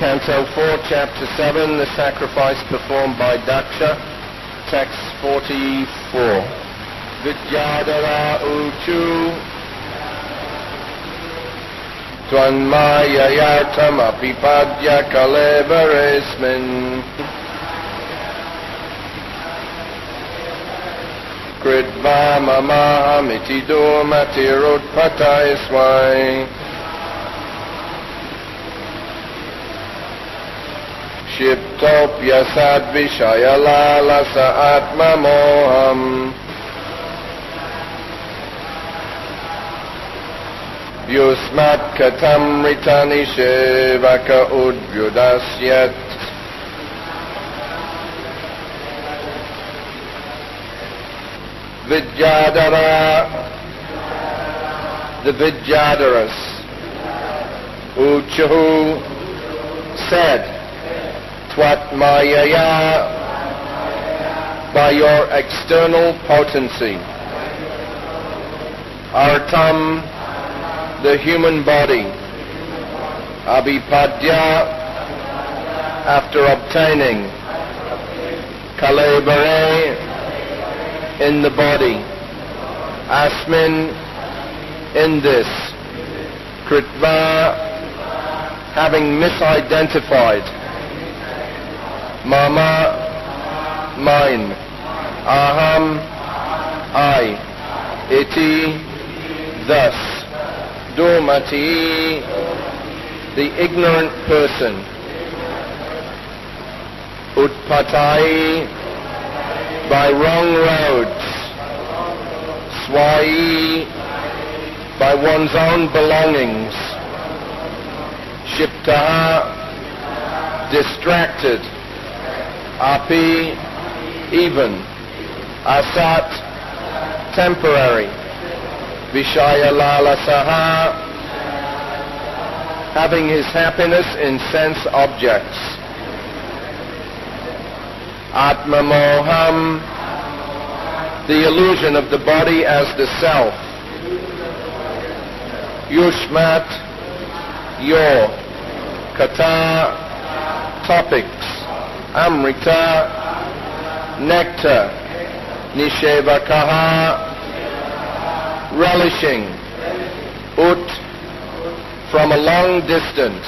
Canto 4, Chapter 7, the sacrifice performed by Daksha, text 44. Vidyadara uchu Tvanmayayartam apipadya kalevaresmin Kridva mamaham durmatirutpataisvai Shiptopya sadvishayalalasa atmamoham Yusmat katam ritani shevaka udvyudasyat Vidyadara, the Vidyadaras, Uchahu said, Twatmayaya, by your external potency, Artam, the human body, Abhipadya, after obtaining, Kalebare, in the body, Asmin, in this, Kritva, having misidentified, Mama, mine, Aham, I, Iti, thus, Durmati, the ignorant person, Utpatai, by wrong roads, Swai, by one's own belongings, Shiptaha, distracted, Api, even, Asat, temporary, Vishaya Lalasaha, having his happiness in sense objects, Atmamoham, the illusion of the body as the self, Yushmat, your, Kata, topics, Amrita, nectar, Nishevakaha, relishing, Ut, from a long distance,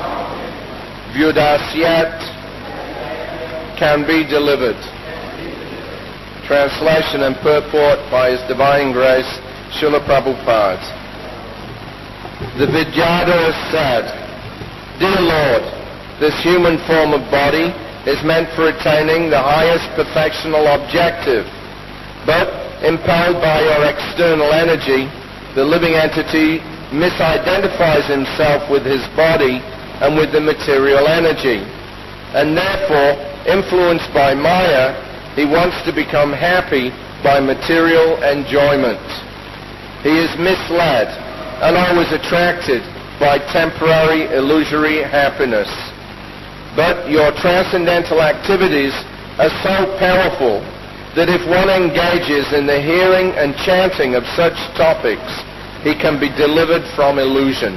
Vyudasyat, can be delivered. Translation and purport by His Divine Grace, Srila Prabhupada. The Vidyadhara said, Dear Lord, this human form of body is meant for attaining the highest perfectional objective, but impelled by your external energy, the living entity misidentifies himself with his body and with the material energy, and therefore, influenced by Maya, he wants to become happy by material enjoyment. He is misled and always attracted by temporary illusory happiness. But your transcendental activities are so powerful that if one engages in the hearing and chanting of such topics, he can be delivered from illusion.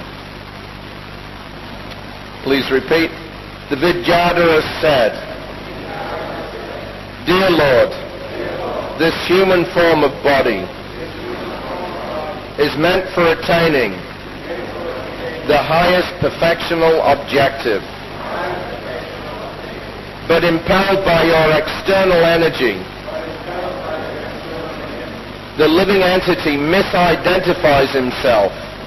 Please repeat. The Vidyadhara said, Dear Lord, this human form of body is meant for attaining the highest perfectional objective, but impelled by your external energy, the living entity misidentifies himself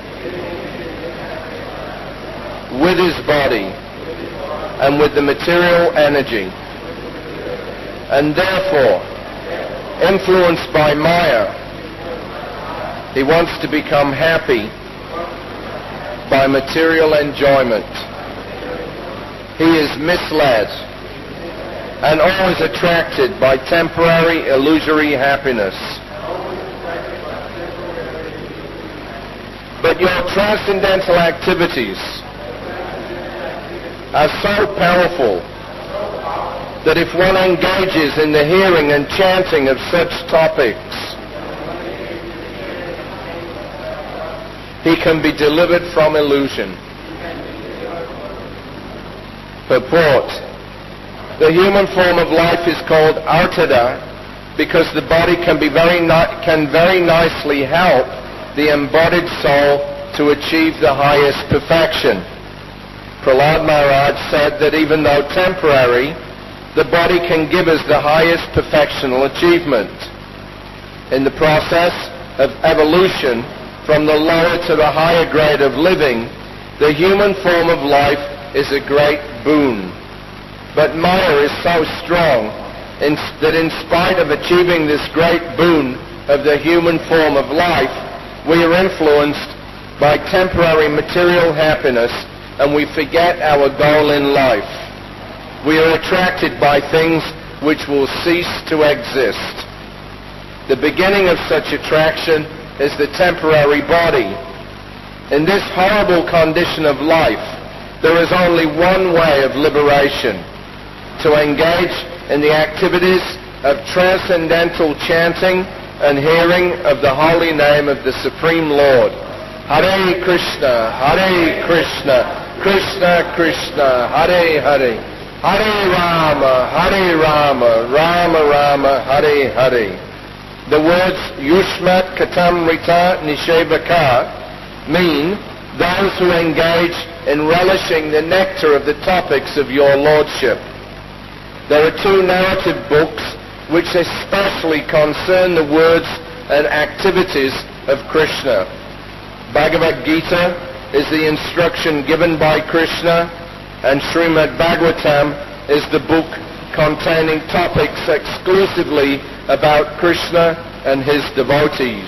with his body and with the material energy, and therefore, influenced by Maya, he wants to become happy by material enjoyment. He is misled and always attracted by temporary illusory happiness. But your transcendental activities are so powerful that if one engages in the hearing and chanting of such topics, he can be delivered from illusion. Purport. The human form of life is called artada because the body can very nicely help the embodied soul to achieve the highest perfection. Prahlad Maharaj said that even though temporary, the body can give us the highest perfectional achievement. In the process of evolution from the lower to the higher grade of living, the human form of life is a great boon. But Maya is so strong that in spite of achieving this great boon of the human form of life, we are influenced by temporary material happiness and we forget our goal in life. We are attracted by things which will cease to exist. The beginning of such attraction is the temporary body. In this horrible condition of life, there is only one way of liberation: to engage in the activities of transcendental chanting and hearing of the holy name of the Supreme Lord. Hare Krishna, Krishna Krishna, Hare Hare, Hare Rama, Rama Rama, Hare Hare. The words Yushmat Katam Rita Nishebaka mean those who engage in relishing the nectar of the topics of your Lordship. There are two narrative books which especially concern the words and activities of Krishna. Bhagavad Gita is the instruction given by Krishna, and Srimad Bhagavatam is the book containing topics exclusively about Krishna and his devotees.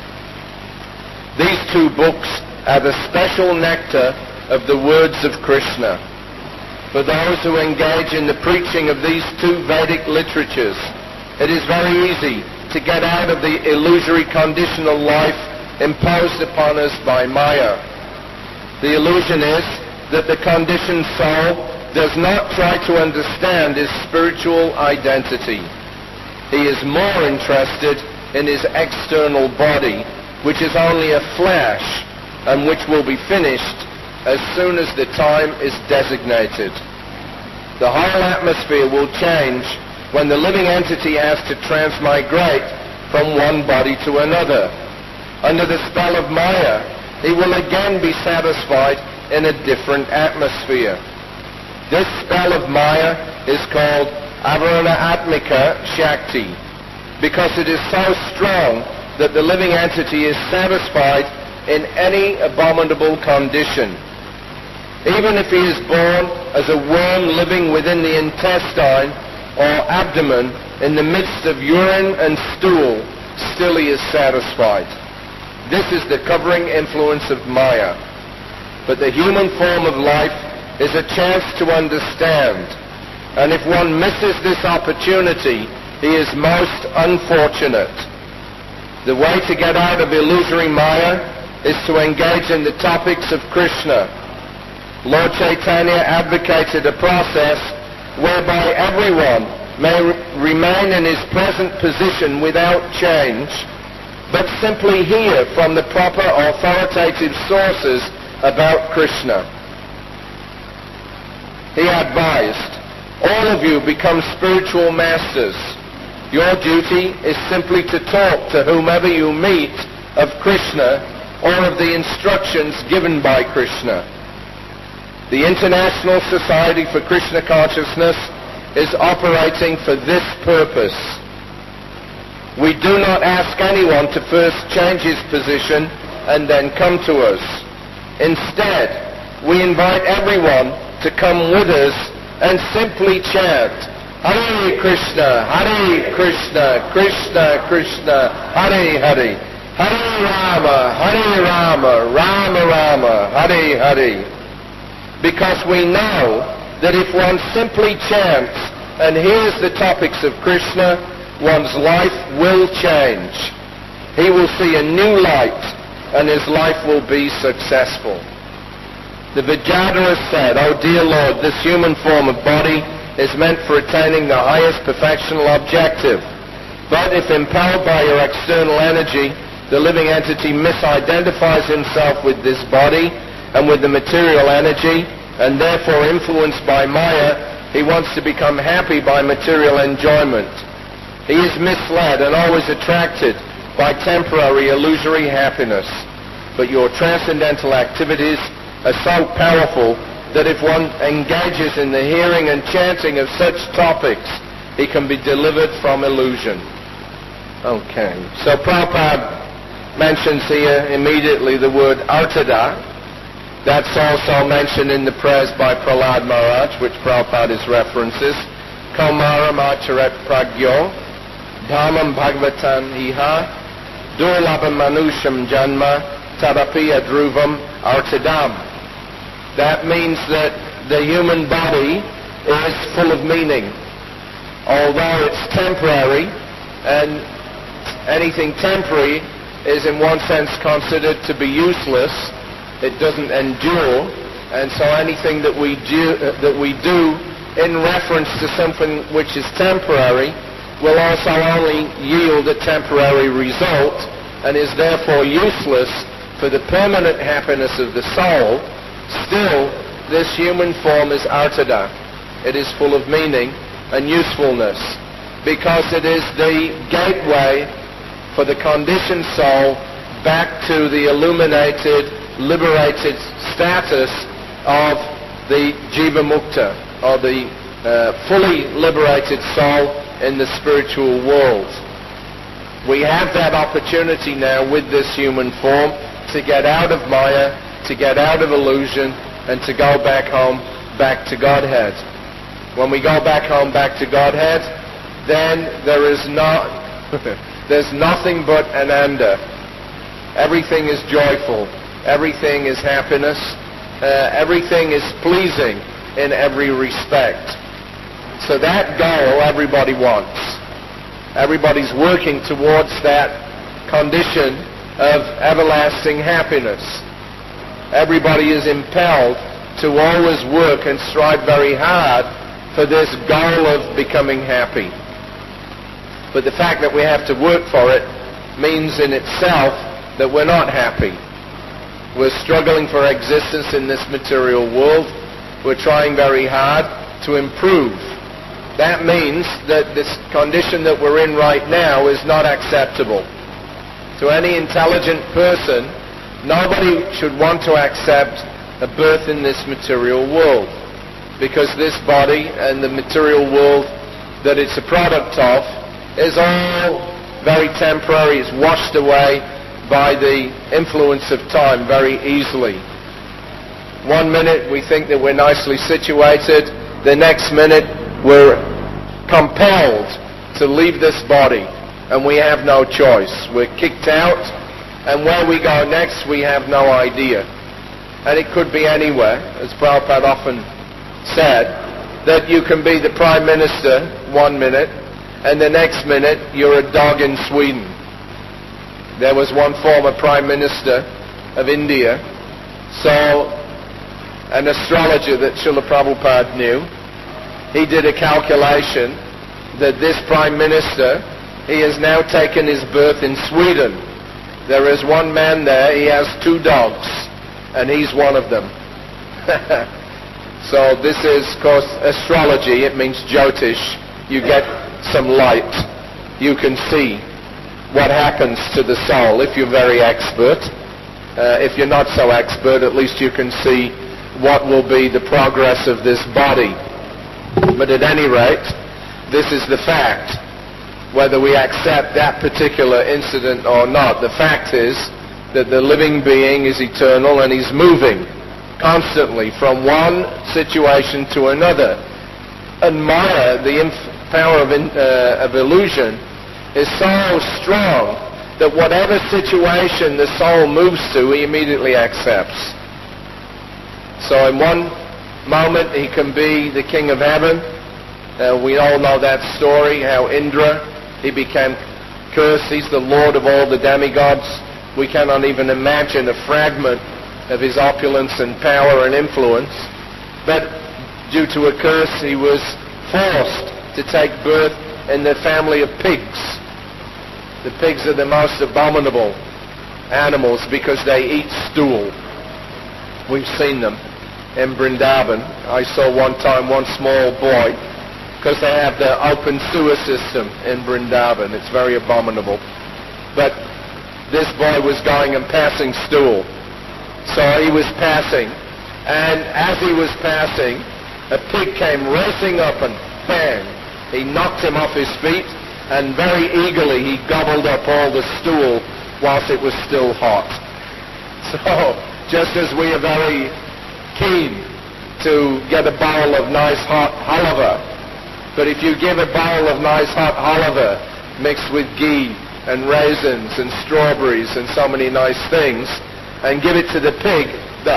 These two books are the special nectar of the words of Krishna. For those who engage in the preaching of these two Vedic literatures, it is very easy to get out of the illusory conditional life imposed upon us by Maya. The illusion is that the conditioned soul does not try to understand his spiritual identity. He is more interested in his external body, which is only a flash and which will be finished as soon as the time is designated. The whole atmosphere will change when the living entity has to transmigrate from one body to another. Under the spell of Maya, he will again be satisfied in a different atmosphere. This spell of Maya is called Avarana Atmika Shakti, because it is so strong that the living entity is satisfied in any abominable condition. Even if he is born as a worm living within the intestine or abdomen in the midst of urine and stool, still he is satisfied. This is the covering influence of Maya. But the human form of life is a chance to understand, and if one misses this opportunity, he is most unfortunate. The way to get out of illusory Maya is to engage in the topics of Krishna. Lord Chaitanya advocated a process whereby everyone may remain in his present position without change, but simply hear from the proper authoritative sources about Krishna. He advised, all of you become spiritual masters. Your duty is simply to talk to whomever you meet of Krishna or of the instructions given by Krishna. The International Society for Krishna Consciousness is operating for this purpose. We do not ask anyone to first change his position and then come to us. Instead, we invite everyone to come with us and simply chant, Hare Krishna, Krishna Krishna, Hare Hare, Hare Rama, Rama Rama, Hare Hare. Because we know that if one simply chants and hears the topics of Krishna, one's life will change. He will see a new light and his life will be successful. The Vidyadhara said, "O dear Lord, this human form of body is meant for attaining the highest perfectional objective. But if impelled by your external energy, the living entity misidentifies himself with this body and with the material energy, and therefore influenced by Maya, he wants to become happy by material enjoyment. He is misled and always attracted by temporary, illusory happiness. But your transcendental activities are so powerful that if one engages in the hearing and chanting of such topics, he can be delivered from illusion. Okay, so Prabhupada mentions here immediately the word artada. That's also mentioned in the prayers by Prahlad Maharaj, which Prabhupada references. Kaumaram acharet pragyo, dhamam bhagavatam iha, durlabham manusham janma, tadapi adruvam artadam. That means that the human body is full of meaning. Although it's temporary, and anything temporary is in one sense considered to be useless, it doesn't endure, and so anything that we do in reference to something which is temporary will also only yield a temporary result and is therefore useless for the permanent happiness of the soul. Still, this human form is artada. It is full of meaning and usefulness because it is the gateway for the conditioned soul back to the illuminated, liberated status of the Jiva Mukta, or the fully liberated soul in the spiritual world. We have that opportunity now with this human form to get out of Maya, to get out of illusion, and to go back home, back to Godhead. When we go back home, back to Godhead, then there's nothing but ananda. Everything is joyful. Everything is happiness. Everything is pleasing in every respect. So that goal everybody wants. Everybody's working towards that condition of everlasting happiness. Everybody is impelled to always work and strive very hard for this goal of becoming happy. But the fact that we have to work for it means in itself that we're not happy. We're struggling for existence in this material world. We're trying very hard to improve. That means that this condition that we're in right now is not acceptable. To any intelligent person, nobody should want to accept a birth in this material world, because this body and the material world that it's a product of is all very temporary. It's washed away by the influence of time very easily. One minute we think that we're nicely situated, the next minute we're compelled to leave this body, and we have no choice. We're kicked out, and where we go next we have no idea. And it could be anywhere, as Prabhupada often said, that you can be the Prime Minister one minute, and the next minute you're a dog in Sweden. There was one former Prime Minister of India, so an astrologer that Srila Prabhupada knew, he did a calculation that this Prime Minister, he has now taken his birth in Sweden. There is one man there, he has 2 dogs, and he's one of them. So this is, of course, astrology. It means Jyotish. You get some light. You can see what happens to the soul if you're very expert. If you're not so expert, at least you can see what will be the progress of this body. But at any rate, this is the fact. Whether we accept that particular incident or not, the fact is that the living being is eternal and he's moving constantly from one situation to another. And Maya, the power of illusion, is so strong that whatever situation the soul moves to, he immediately accepts. So in one moment he can be the king of heaven. We all know that story, how Indra, he became cursed. He's the lord of all the demigods. We cannot even imagine a fragment of his opulence and power and influence. But due to a curse, he was forced to take birth in the family of pigs. The pigs are the most abominable animals because they eat stool. We've seen them. in Vrindavan. I saw one time one small boy, because they have the open sewer system in Vrindavan. It's very abominable. But this boy was going and passing stool. So he was passing, and as he was passing, a pig came racing up and bang, he knocked him off his feet, and very eagerly he gobbled up all the stool whilst it was still hot. So, just as we are very keen to get a bowl of nice hot halava, but if you give a bowl of nice hot halava mixed with ghee and raisins and strawberries and so many nice things, and give it to the pig,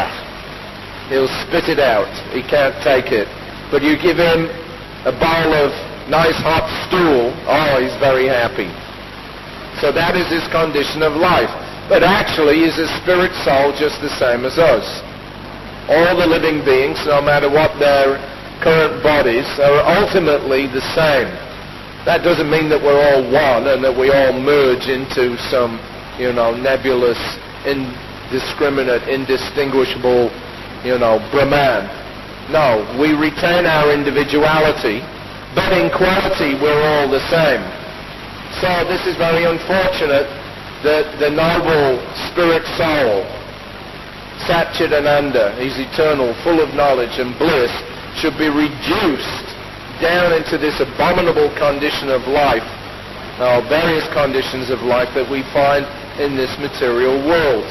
he'll spit it out. He can't take it. But you give him a bowl of nice hot stool, he's very happy. So that is his condition of life. But actually, he's a spirit soul just the same as us. All the living beings, no matter what their current bodies, are ultimately the same. That doesn't mean that we're all one and that we all merge into some, nebulous, indiscriminate, indistinguishable, Brahman. No, we retain our individuality, but in quality we're all the same. So this is very unfortunate that the noble spirit soul, Satchidananda, he's eternal, full of knowledge and bliss, should be reduced down into this abominable condition of life, various conditions of life that we find in this material world.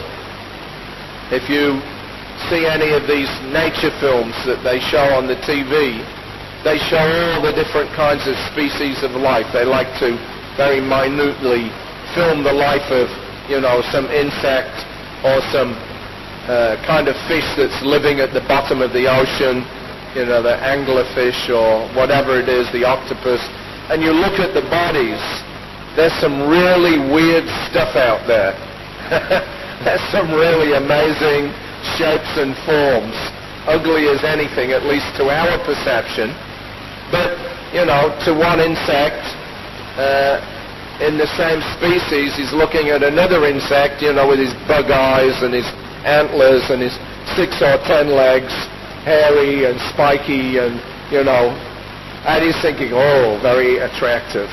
If you see any of these nature films that they show on the TV, they show all the different kinds of species of life. They like to very minutely film the life of, some insect or some kind of fish that's living at the bottom of the ocean, the anglerfish or whatever it is, the octopus, and you look at the bodies, there's some really weird stuff out there. There's some really amazing shapes and forms, ugly as anything, at least to our perception. But, to one insect, in the same species, he's looking at another insect, with his bug eyes and his antlers and his 6 or 10 legs, hairy and spiky, and and he's thinking, very attractive.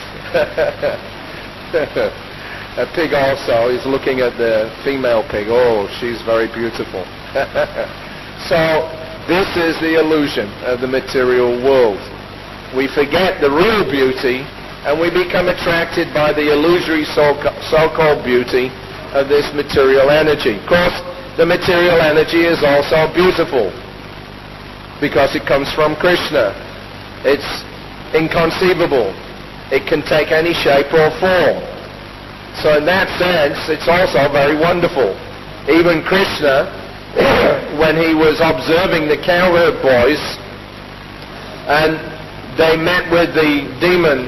A pig also is looking at the female pig, she's very beautiful. So this is the illusion of the material world. We forget the real beauty, and we become attracted by the illusory so-called beauty of this material energy. Of course, the material energy is also beautiful, because it comes from Krishna. It's inconceivable. It can take any shape or form. So in that sense, it's also very wonderful. Even Krishna, when he was observing the cowherd boys, and they met with the demon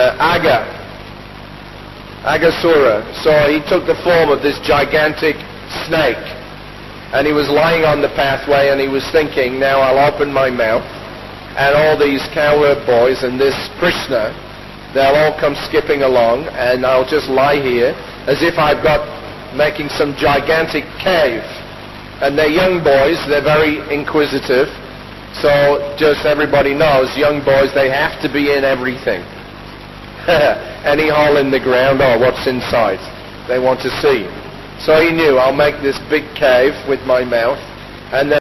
Aghasura, so he took the form of this gigantic snake. And he was lying on the pathway, and he was thinking, now I'll open my mouth, and all these cowherd boys and this Krishna, they'll all come skipping along, and I'll just lie here as if I've got making some gigantic cave. And they're young boys, they're very inquisitive, so just everybody knows, young boys, they have to be in everything. Any hole in the ground, what's inside? They want to see. So he knew, I'll make this big cave with my mouth, and then